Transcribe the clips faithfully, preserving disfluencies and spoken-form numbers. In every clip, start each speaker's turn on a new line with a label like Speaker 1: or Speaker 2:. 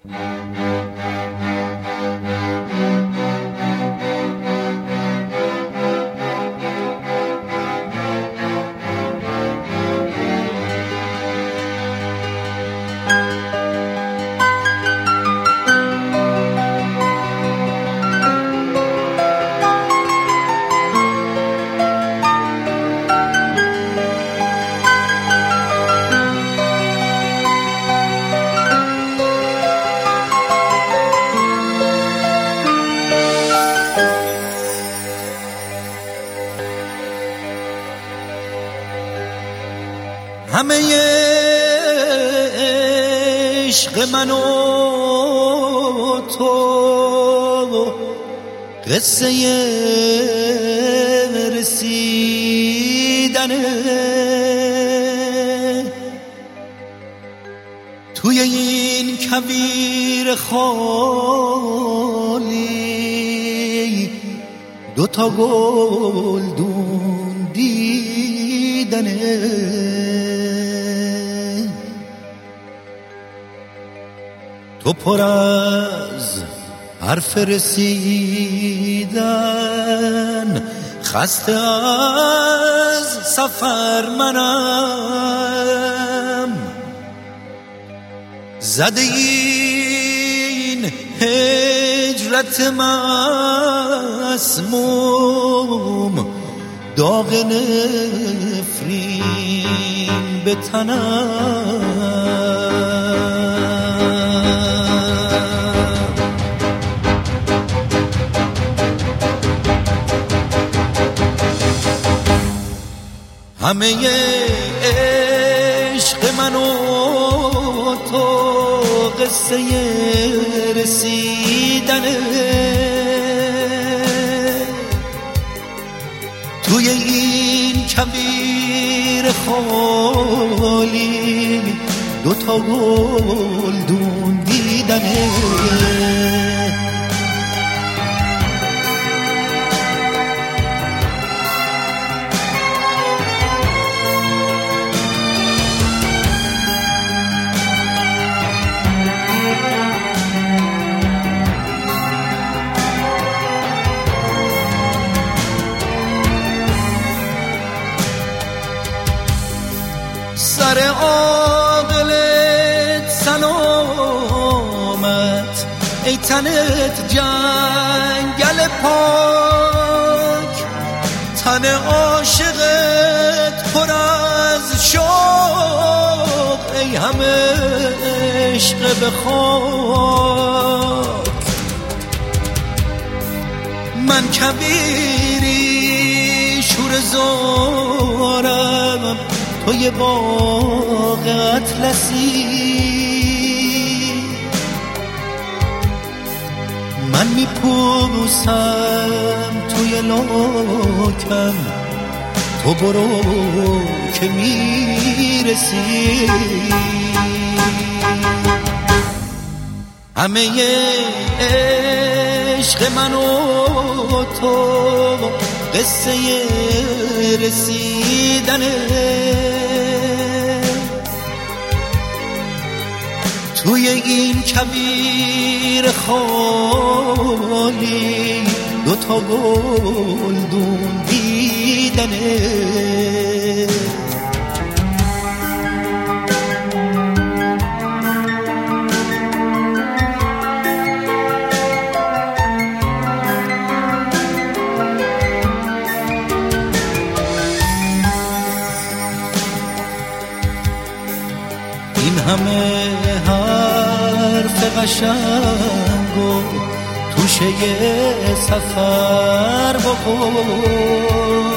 Speaker 1: همه عشق من و تو قصه رسیدنه، توی این کویر خالی دوتا گلدون دیدنه. تو پر از حرف رسیدن، خسته از سفر منم، زده این هجرت مسموم، داغ نفرین به تنم. همه عشق من و تو قصه رسیدنه، توی این کویر خالی دوتا گلدون دیدنه. سر عاقلت سلامت، ای تنت جنگل پاک، تن عاشقت پر از شوق، ای همه عشق به خاک. من کبیری شور زارم، تو یه باغ اطلسی، من میپوسم توی لاکم، تو برو که میرسی. همه عشق من و تو قصه رسیدنه، توی این کویر خالی دوتا گلدون دیدنه. این همه حرف قشنگ و توشه یه سفر بکن،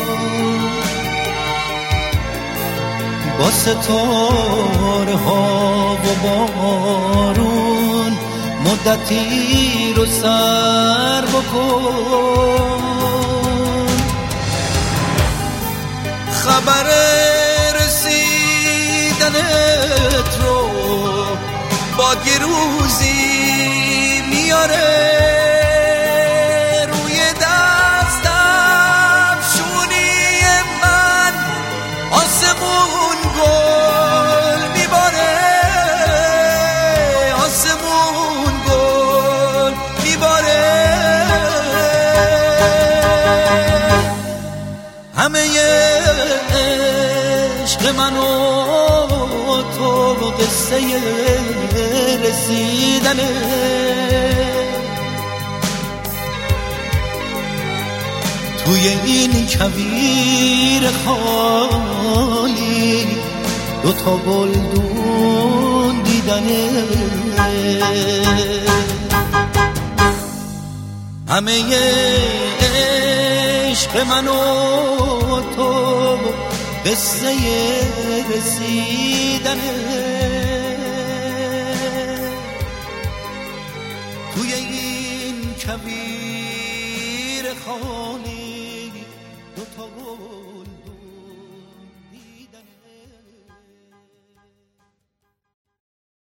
Speaker 1: با ستاره ها و بارون مدتی رو سر بکن. خبر رسیدنت رو با گروزی میاره، روی دستم شونی من آسمون گل میباره، آسمون قصه رسیدنه. توی این کویر خالی دو تا گلدون دیدنه. همه عشق من و تو قصه رسیدنه. توی این کویر خالی دو تا